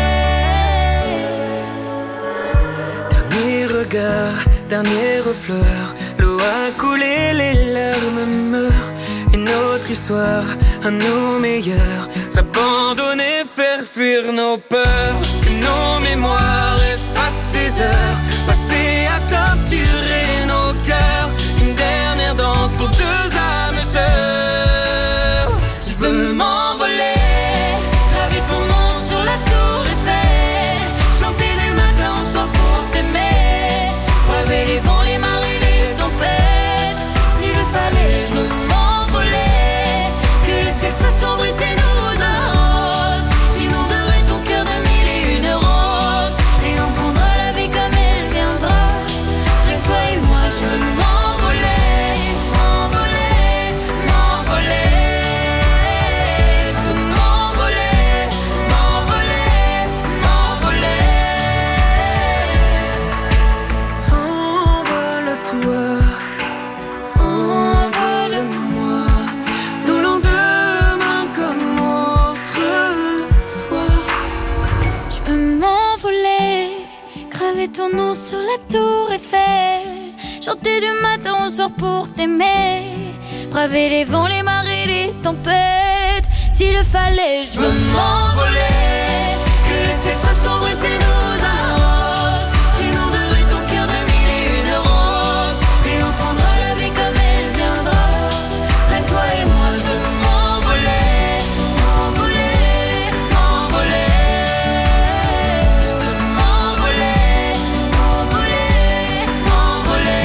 Dernier regard, dernière fleur, l'eau a coulé, les larmes meurent. Une autre histoire, à nos meilleurs, s'abandonner, faire fuir nos peurs. Que nos mémoires effacent ces heures passées à torturer nos cœurs. Une dernière danse pour deux âmes sœurs. Je veux m'envoler, graver ton nom sur la tour Eiffel, chanter du matin au soir pour t'aimer, braver les vents, les marées, les tempêtes. S'il le fallait, je veux m'envoler, que le ciel s'assombrisse et nous arrose. J'inonderai ton cœur de mille et une roses, et on prendra la vie comme elle viendra. Rien que toi et moi, je veux m'envoler, m'envoler, m'envoler. Je veux m'envoler, m'envoler, m'envoler. Envole-toi, envole-moi, nos lendemains comme autrefois. Je veux m'envoler, graver ton nom sur la tour Eiffel, chanter du matin au soir pour t'aimer, braver les vents, les marées, les tempêtes. S'il le fallait, je veux m'envoler, que le ciel s'assombrisse et nous arrose. J'inonderai ton cœur de mille et une roses, et on prendra la vie comme elle viendra. Rien que toi et moi, je veux m'envoler, m'envoler, m'envoler. Je veux m'envoler, m'envoler, m'envoler.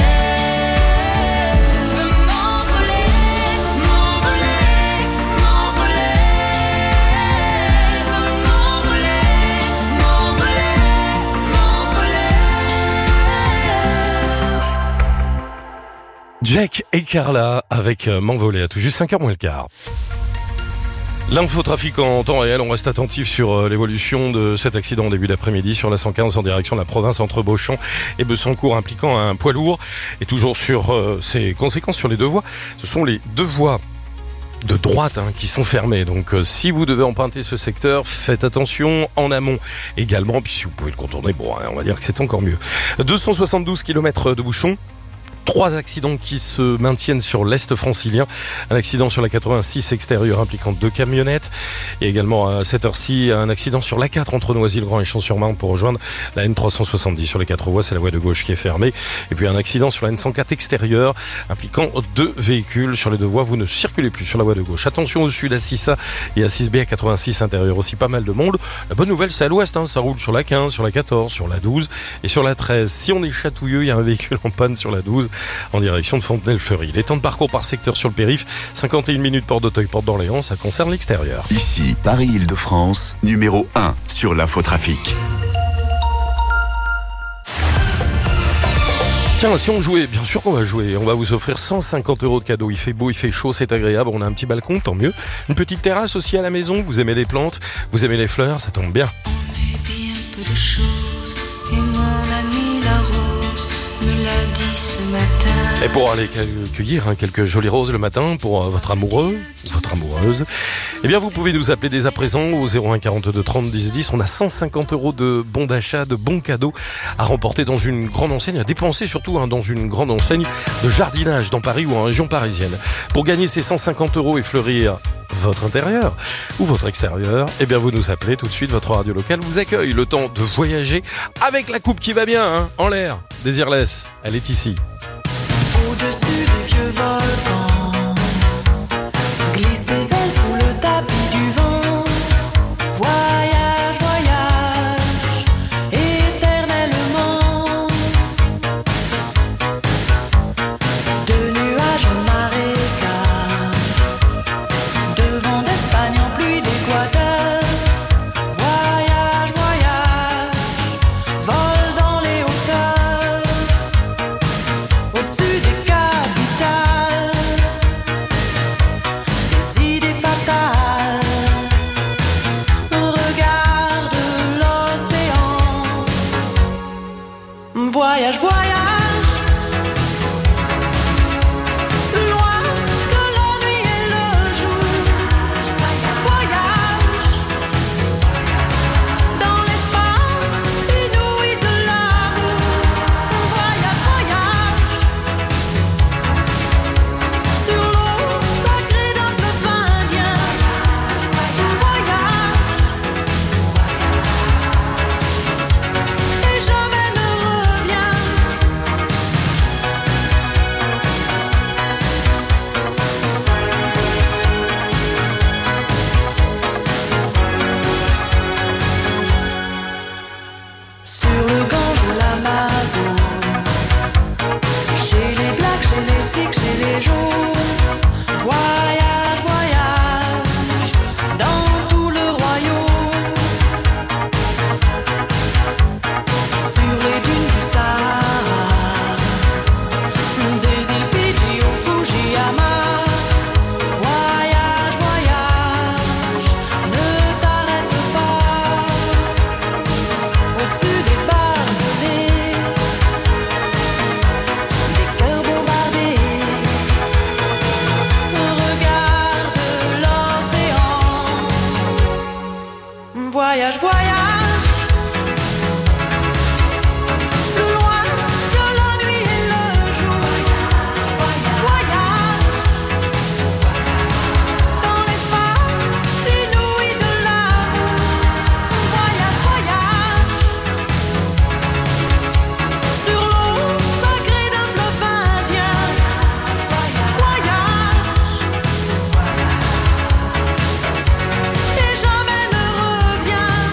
Je veux m'envoler, m'envoler, m'envoler. Je veux m'envoler, m'envoler, m'envoler. Jack et Carla avec euh, M'envoler à tout juste cinq heures moins le quart. L'infotrafic en temps réel, on reste attentif sur euh, l'évolution de cet accident en début d'après-midi sur la cent quinze en direction de la province entre Beauchamp et Besancourt impliquant un poids lourd. Et toujours sur euh, ses conséquences sur les deux voies, ce sont les deux voies de droite hein, qui sont fermées. Donc euh, si vous devez emprunter ce secteur, faites attention en amont également. Puis si vous pouvez le contourner, bon, hein, on va dire que c'est encore mieux. deux cent soixante-douze kilomètres de bouchons. Trois accidents qui se maintiennent sur l'Est francilien. Un accident sur la quatre-vingt-six extérieure impliquant deux camionnettes. Et également à cette heure-ci, un accident sur l'A quatre entre Noisy-le-Grand et Champs-sur-Marne pour rejoindre la N trois cent soixante-dix. Sur les quatre voies, c'est la voie de gauche qui est fermée. Et puis un accident sur la N cent quatre extérieure impliquant deux véhicules. Sur les deux voies, vous ne circulez plus sur la voie de gauche. Attention au sud à six A et à six B à quatre-vingt-six intérieur aussi, pas mal de monde. La bonne nouvelle, c'est à l'ouest, hein. Ça roule sur la quinze, sur la quatorze, sur la douze et sur la treize. Si on est chatouilleux, il y a un véhicule en panne sur la douze en direction de Fontenay-le-Fleury. Les temps de parcours par secteur sur le périph', cinquante et une minutes porte d'Auteuil, porte d'Orléans, ça concerne l'extérieur. Ici, Paris-Île-de-France, numéro un sur l'infotrafic. Tiens, si on jouait, bien sûr qu'on va jouer. On va vous offrir cent cinquante euros de cadeaux. Il fait beau, il fait chaud, c'est agréable. On a un petit balcon, tant mieux. Une petite terrasse aussi à la maison. Vous aimez les plantes, vous aimez les fleurs, ça tombe bien. On est bien peu de choses, et mon ami la rose me l'a dit ce matin. Et pour aller cueillir hein, quelques jolies roses le matin pour euh, votre amoureux ou votre amoureuse, eh bien vous pouvez nous appeler dès à présent au zéro un quarante-deux trente dix dix. On a cent cinquante euros de bons d'achat, de bons cadeaux à remporter dans une grande enseigne, à dépenser surtout hein, dans une grande enseigne de jardinage dans Paris ou en région parisienne. Pour gagner ces cent cinquante euros et fleurir votre intérieur ou votre extérieur, eh bien vous nous appelez tout de suite. Votre radio locale vous accueille le temps de voyager avec la coupe qui va bien hein, en l'air. Désirless, elle est ici. Au-dessus des vieux volcans, glisse tes ailes sous le tapis du vent. Voyage, voyage, éternellement. De nuages en marécage, de vent d'Espagne en pluie d'Équateur. Voyage, voyage, vol dans les hauteurs. Au-dessus des capitales, des idées fatales. Regarde l'océan. Voyage, voyage, plus loin que la nuit et le jour. Voyage, dans l'espace inouï de l'amour. Voyage, voyage, sur l'eau sacrée d'un fleuve indien. Voyage, et jamais ne reviens. Sur le Gange ou l'Amazone, chez les Blacks, chez les Sikhs, chez les Jaunes. Voyage, voyage, dans tout le royaume. Sur les dunes du Sahara, des îles Fidji au Fujiyama. Voyage, voyage, ne t'arrête pas. Au-dessus des barbelés, des cœurs bombardés. Regarde l'océan. Voyage, voyage, plus loin que la nuit et le jour. Voyage, dans l'espace inouï de l'amour. Voyage, voyage, sur l'eau sacrée d'un fleuve indien. Voyage, et jamais ne reviens.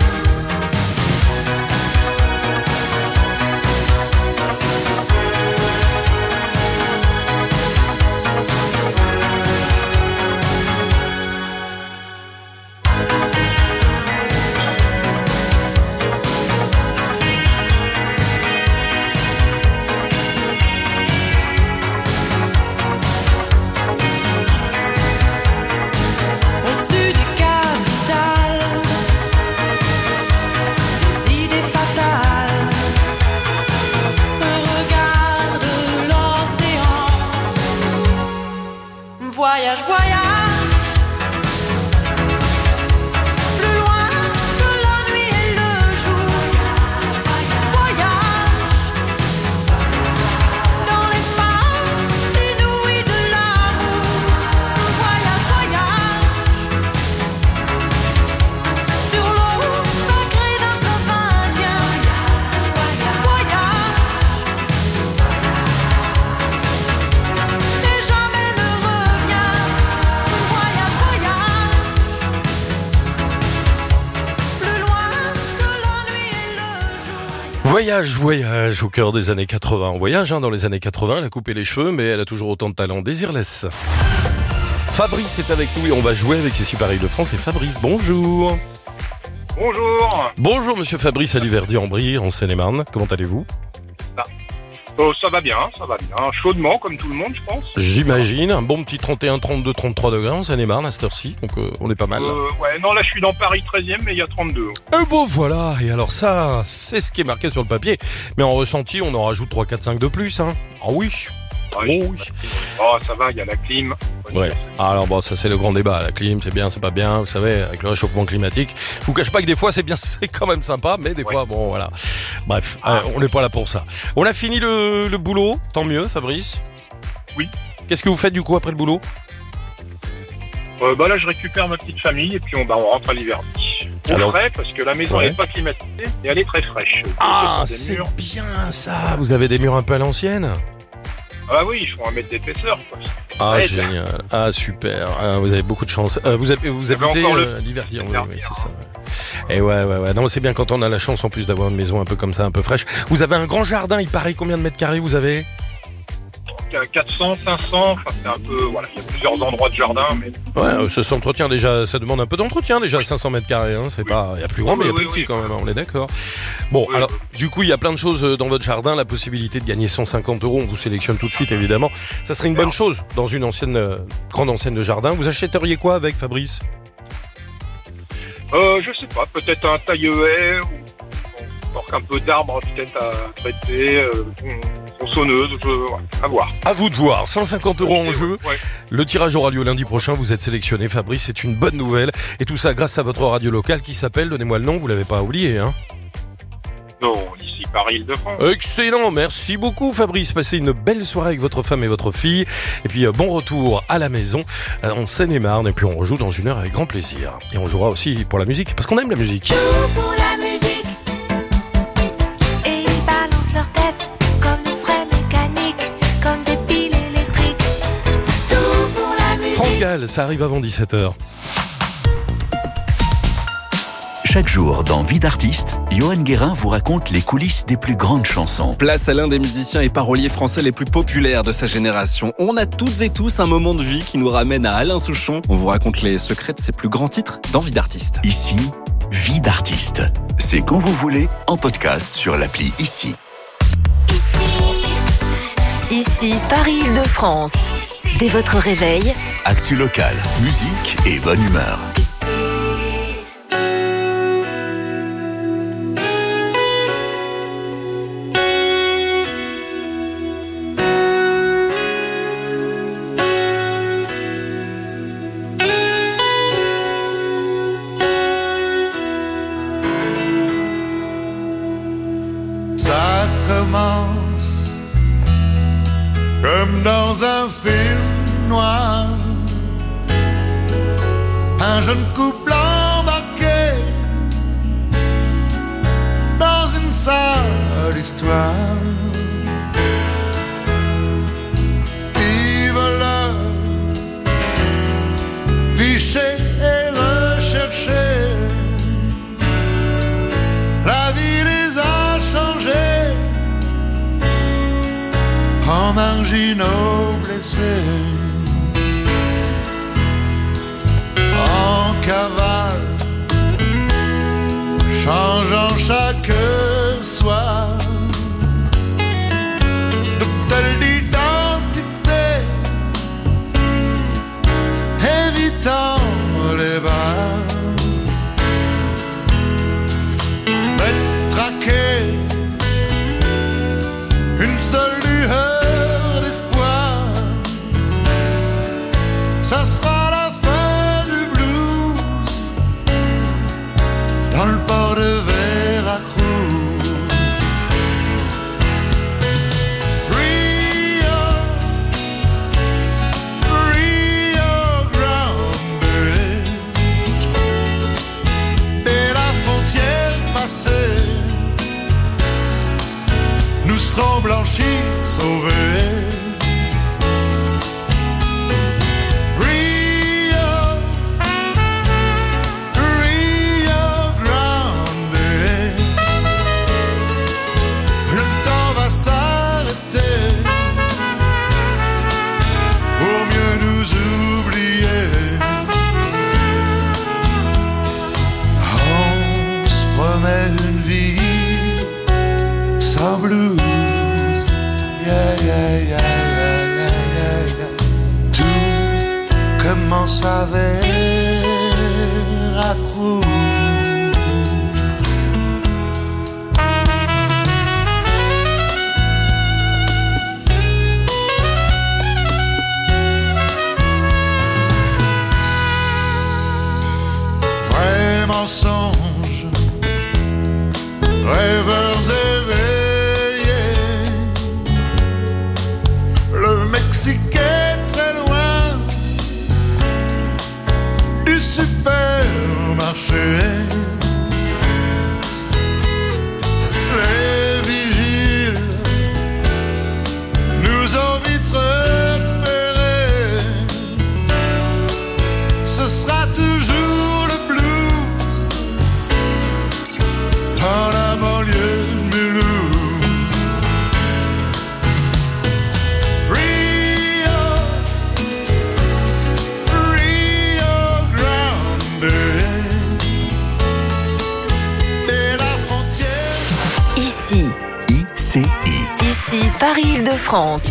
Au-dessus des capitales, des idées fatales. Regarde l'océan. Voyage, voyage, plus loin que la nuit et le jour. Voyage, dans l'espace inouï de l'amour. Voyage, voyage, sur l'eau sacrée d'un fleuve indien. Voyage, et jamais ne reviens. Voyage, voyage, plus loin que la nuit et le jour. Voyage, voyage au cœur des années quatre-vingts. On voyage hein, dans les années quatre-vingts, elle a coupé les cheveux, mais elle a toujours autant de talent. Désirless. Fabrice est avec nous et on va jouer avec ici Paris de France. Et Fabrice, bonjour. Bonjour. Bonjour monsieur Fabrice à Liverdy-en-Brie, en Seine-et-Marne. Comment allez-vous ? Oh, ça va bien, ça va bien. Chaudement, comme tout le monde, je pense. J'imagine, un bon petit trente et un, trente-deux, trente-trois degrés, on s'en est marre à cette heure-ci, donc euh, on est pas mal. Euh, ouais, non, là je suis dans Paris treizième, mais il y a trente-deux. Et bon voilà, et alors ça, c'est ce qui est marqué sur le papier, mais en ressenti, on en rajoute trois, quatre, cinq de plus, hein. Ah oui. Ah oui. Oh, oui. Oh, ça va, il y a la clim. Ouais. Alors bon, ça c'est le grand débat. La clim, c'est bien, c'est pas bien. Vous savez, avec le réchauffement climatique. Je vous cache pas que des fois c'est bien, c'est quand même sympa, mais des ouais. fois, bon, voilà. Bref, ah, euh, on n'est pas là pour ça. On a fini le, le boulot, tant mieux, Fabrice. Oui. Qu'est-ce que vous faites du coup après le boulot? euh, Bah là, je récupère ma petite famille et puis on, bah, on rentre à l'hiver. Au Alors... frais, parce que la maison ouais. n'est pas climatisée et elle est très fraîche. Ah, c'est murs. Bien ça. Vous avez des murs un peu à l'ancienne? Ah oui, il faut un mètre d'épaisseur. Ah ouais, génial, ah super, ah, vous avez beaucoup de chance. Euh, vous avez, vous habitez euh, l'Hiverdier, oui, oui, c'est ça. Ouais. Et ouais, ouais, ouais. Non, c'est bien quand on a la chance en plus d'avoir une maison un peu comme ça, un peu fraîche. Vous avez un grand jardin, il paraît, combien de mètres carrés vous avez? quatre cents, cinq cents, enfin c'est un peu, voilà, il y a plusieurs endroits de jardin, mais... Ouais, ça s'entretient déjà, ça demande un peu d'entretien déjà, oui. cinq cents mètres carrés, hein, c'est oui. pas, il y a plus grand, oui, mais il y a plus oui, petit oui. quand même, on est d'accord. Bon, oui, alors, oui. du coup, il y a plein de choses dans votre jardin, la possibilité de gagner cent cinquante euros, on vous sélectionne tout de suite, évidemment. Ça serait une bonne chose dans une ancienne, euh, grande enseigne de jardin. Vous achèteriez quoi avec, Fabrice? Euh, je sais pas, peut-être un taille-haie, ou encore un peu d'arbres peut-être à traiter, euh, tronçonneuse, je... ouais, à voir. À vous de voir, cent cinquante euros en jeu. Ouais. Le tirage aura lieu lundi prochain, vous êtes sélectionné, Fabrice, c'est une bonne nouvelle. Et tout ça grâce à votre radio locale qui s'appelle, donnez-moi le nom, vous l'avez pas oublié, hein? Non, ici Paris-Île-de-France. Excellent, merci beaucoup Fabrice. Passez une belle soirée avec votre femme et votre fille. Et puis euh, bon retour à la maison, euh, en Seine-et-Marne. Et puis on rejoue dans une heure avec grand plaisir. Et on jouera aussi pour la musique, parce qu'on aime la musique. Tout pour la musique. Et ils balancent leur tête comme des frais mécaniques, comme des piles électriques. Tout pour la musique. France Gall, ça arrive avant dix-sept heures. Chaque jour, dans Vie d'artiste, Johan Guérin vous raconte les coulisses des plus grandes chansons. Place à l'un des musiciens et paroliers français les plus populaires de sa génération. On a toutes et tous un moment de vie qui nous ramène à Alain Souchon. On vous raconte les secrets de ses plus grands titres dans Vie d'artiste. Ici, Vie d'artiste. C'est quand vous voulez, en podcast sur l'appli Ici. Ici, Paris-Île-de-France. Dès votre réveil, actu local, musique et bonne humeur. Ça commence comme dans un film noir, un jeune couple embarqué dans une sale histoire. Ils veulent ficher et rechercher, la vie les a changés en marginaux blessés, en cavale, changeant chaque soir de telle identité, évitant les bars, d'être traqué, une seule lueur d'espoir, ça sera la fin du blues dans le port de Veracruz. Rio, Rio Grande, et la frontière passée, nous serons blanchis, sauvés. Rio, Rio Grande, le temps va s'arrêter pour mieux nous oublier. On se promet une vie sans blues, rêveurs éveillés. Le Mexique est très loin du supermarché. Les vigiles nous ont vite repérés. Ce sera toujours le blues dans la banlieue de Mulhouse. Rio, Rio Grande, et la frontière. Ici, I C I. ici Paris-Île-de-France.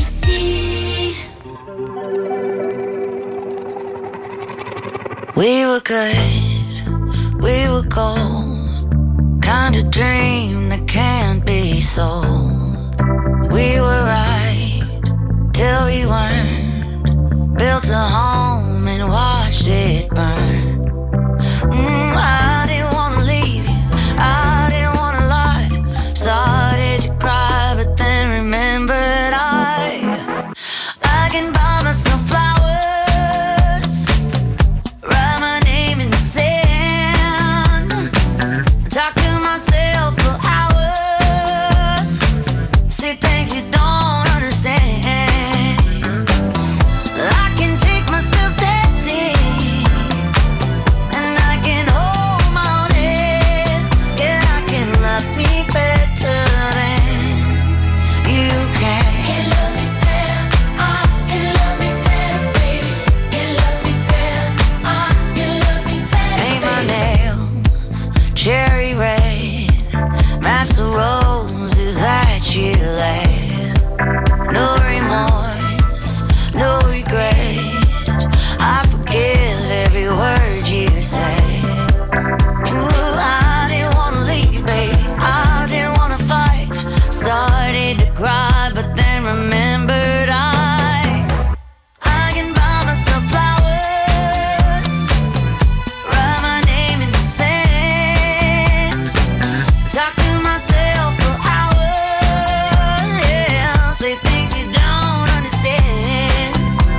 We were good, we were gold, kind of dream that can't be sold. We were right till we weren't, built a home and watched it burn. Mm, I didn't wanna leave you, I didn't wanna lie. Started to cry, but then remembered I, I can buy myself flowers, write my name in the sand, talk to myself for hours, say things you don't understand. I can take myself dancing, and I can hold my own head. Yeah, I can love me better than you can. Can love me better, I can love me better, baby. Can love me better, I can love me better. Paint my nails cherry red, match the roses that you laid. No remorse, no regret, I forgive every word you say. Ooh, I didn't wanna leave, baby, I didn't wanna fight. Started to cry, but then remembered I, I can buy myself flowers, write my name in the sand, talk to myself for hours, yeah, say things you don't understand.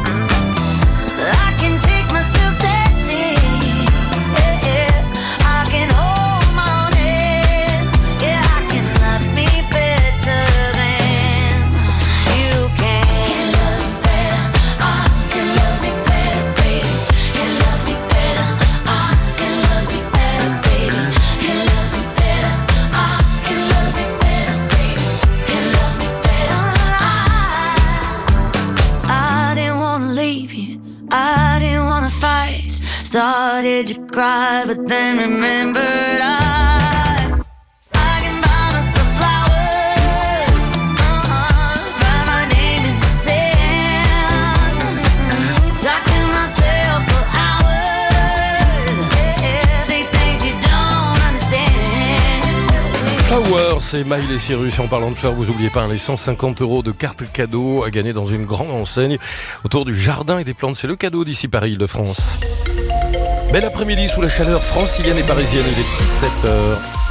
I can take myself dancing, yeah, yeah. I can hold my own head, yeah, I can love me better than you can. Can love me better, I can love me better, baby. Can love me better, I can love me better, baby. Can love me better, I can love me better, baby. Can love me better, I, I didn't wanna leave you, I didn't wanna fight. Started to cry, but then remembered I, I can buy myself flowers, uh-huh, write my name in the sand, talk to myself for hours, yeah, say things you don't understand. Flowers, c'est Miley Cyrus. Et en parlant de fleurs, vous oubliez pas hein, les cent cinquante euros de cartes cadeaux à gagner dans une grande enseigne autour du jardin et des plantes. C'est le cadeau d'ici Paris-Île-de-France. Bel après-midi sous la chaleur francilienne et parisienne, il est dix-sept heures.